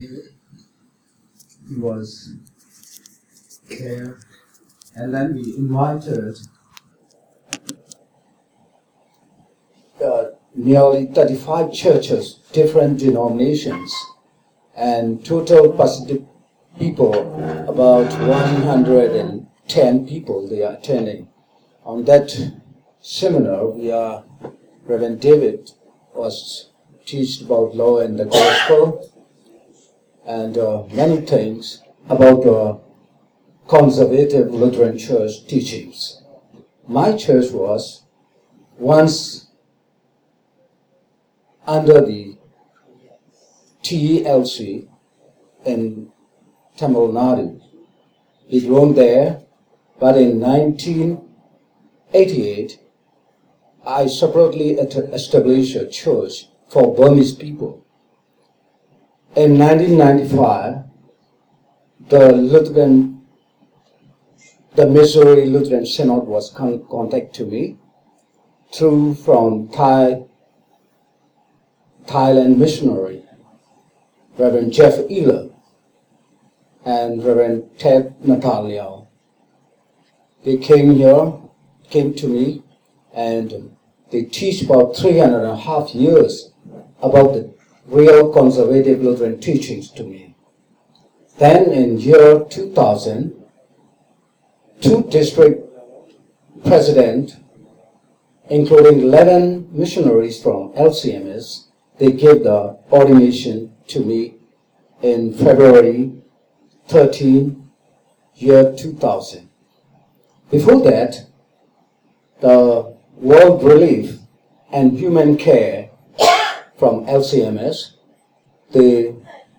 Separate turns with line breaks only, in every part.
He was there, and then we invited nearly 35 churches, different denominations, and total participated people, about 110 people they are attending. On that seminar, Reverend David was teached about law and the gospel, and many things about the conservative Lutheran Church teachings. My church was once under the TELC in Tamil Nadu. We belonged there, but in 1988, I separately established a church for Burmese people. In 1995, the Missouri Lutheran Synod was contacted me from Thailand missionary, Reverend Jeff Ealer and Reverend Ted Nathaniel. They came to me, and they teach about 3.5 years about the real conservative Lutheran teachings to me. Then in year 2000, 2 district presidents, including 11 missionaries from LCMS, they gave the ordination to me in February 13, year 2000. Before that, the World Relief and Human Care from LCMS, they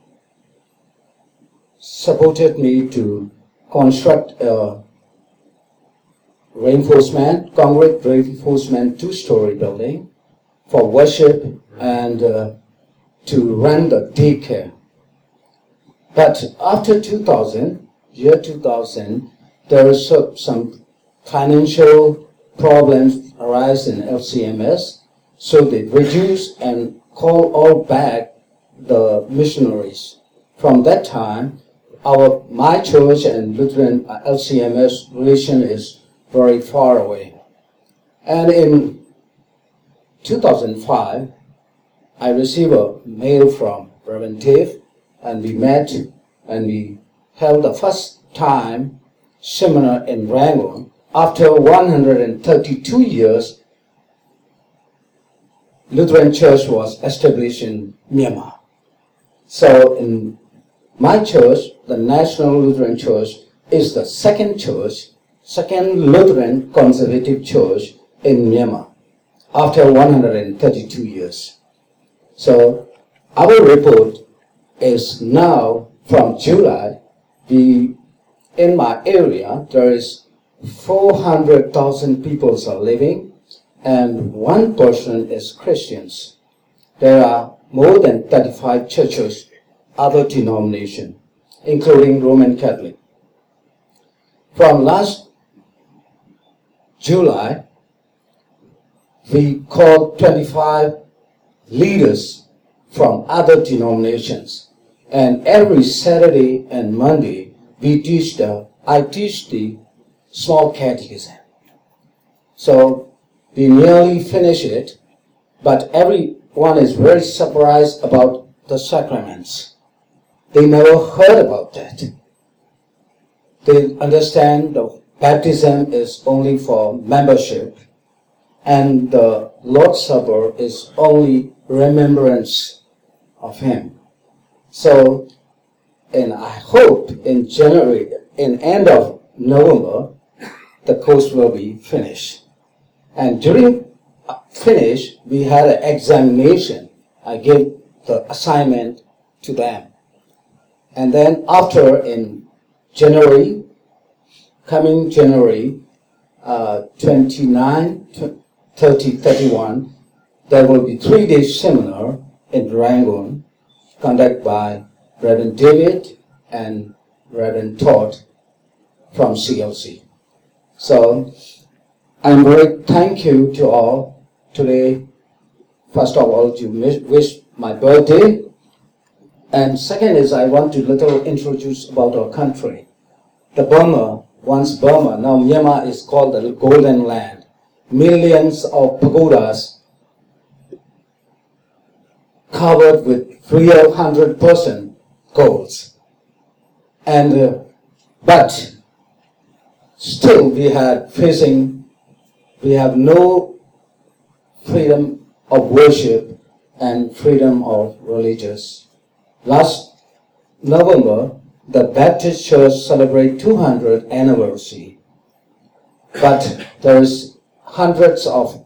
supported me to construct a concrete reinforcement 2-story building for worship and to run the daycare. But after 2000, year 2000, there is some financial problems arise in LCMS, so they reduce and call all back the missionaries. From that time, my church and Lutheran LCMS relation is very far away. And in 2005, I received a mail from Reverend Dave, and we met and we held the first time seminar in Rangoon. After 132 years, Lutheran Church was established in Myanmar. So in my church, the National Lutheran Church is the second Lutheran conservative church in Myanmar after 132 years. So our report is now from July. In my area, there is 400,000 people are living, and 1% is Christians. There are more than 35 churches, other denominations, including Roman Catholic. From last July, we called 25 leaders from other denominations, and every Saturday and Monday, I teach the small catechism. So we nearly finish it, but everyone is very surprised about the sacraments. They never heard about that. They understand the baptism is only for membership, and the Lord's Supper is only remembrance of Him. So, and I hope in end of November, the course will be finished. And during finish, we had an examination. I gave the assignment to them. And then after in coming January 29, 30, 31, there will be 3-day seminar in Rangoon conducted by Reverend David and Reverend Todd from CLC. So I'm very thankful to all today. First of all, to wish my birthday And second is I want to little introduce about our country. The Burma, once Burma, now Myanmar is called the Golden Land. Millions of pagodas covered with real 100% golds. And but still we have no freedom of worship and freedom of religious. Last November, the Baptist Church celebrated 200th anniversary, but there is hundreds of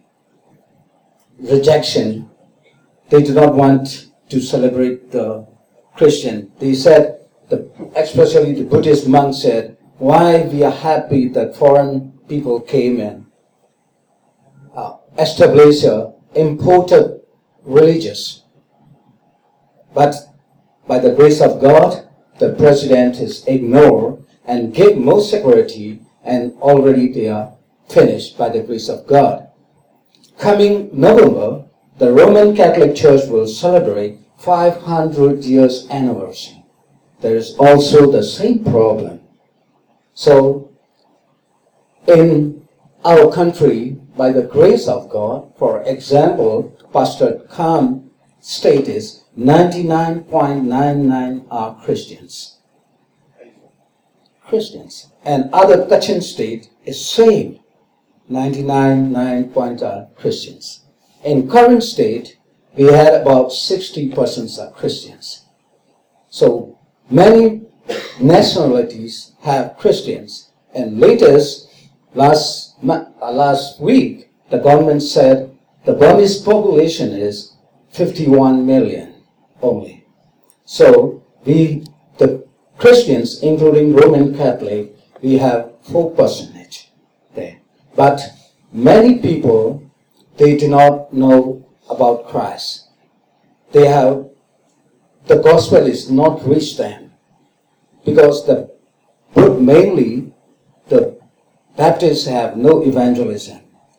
rejection. They do not want to celebrate the Christian. They said, especially the Buddhist monk said, why we are happy that foreign people came in, established imported religious. But by the grace of God, the president is ignored and gave more security, and already they are finished by the grace of God. Coming November, the Roman Catholic Church will celebrate 500 years anniversary. There is also the same problem. So, in our country, by the grace of God, for example, Pastor Kham state is 99.99 are Christians. And other Kachin state is same, 99.9 are Christians. In current state, we had about 60% are Christians. So many nationalities have Christians. And latest, last week, the government said the Burmese population is 51 million only. So the Christians, including Roman Catholic, we have 4% there. But many people, they do not know about Christ. The gospel is not reached them because mainly the Baptists have no evangelism.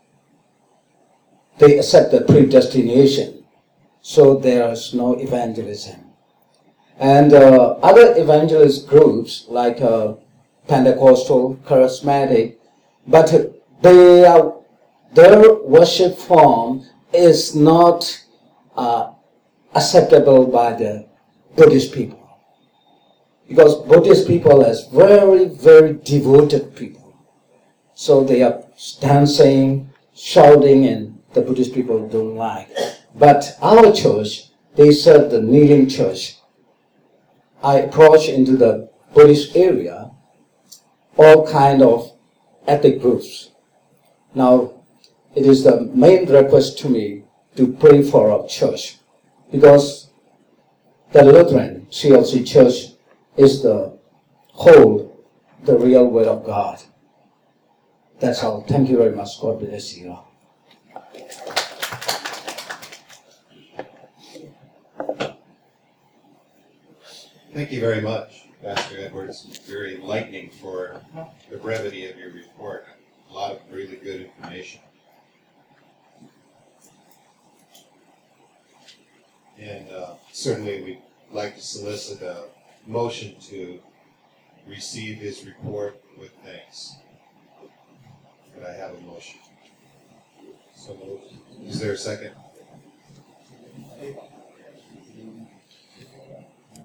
They accept the predestination, so there is no evangelism. And other evangelist groups like Pentecostal, Charismatic, but their worship form is not acceptable by the Buddhist people. Because Buddhist people are very, very devoted people. So they are dancing, shouting, and the Buddhist people don't like. But our church, they serve the kneeling church. I approach into the Buddhist area, all kind of ethnic groups. Now, it is the main request to me to pray for our church, because the Lutheran CLC Church is the real word of God. That's all. Thank you very much. God bless you.
Thank you very much, Pastor Edwards. Very enlightening for the brevity of your report. A lot of really good information. And certainly we'd like to solicit a motion to receive his report with thanks. Could I have a motion? So moved. Is there a second?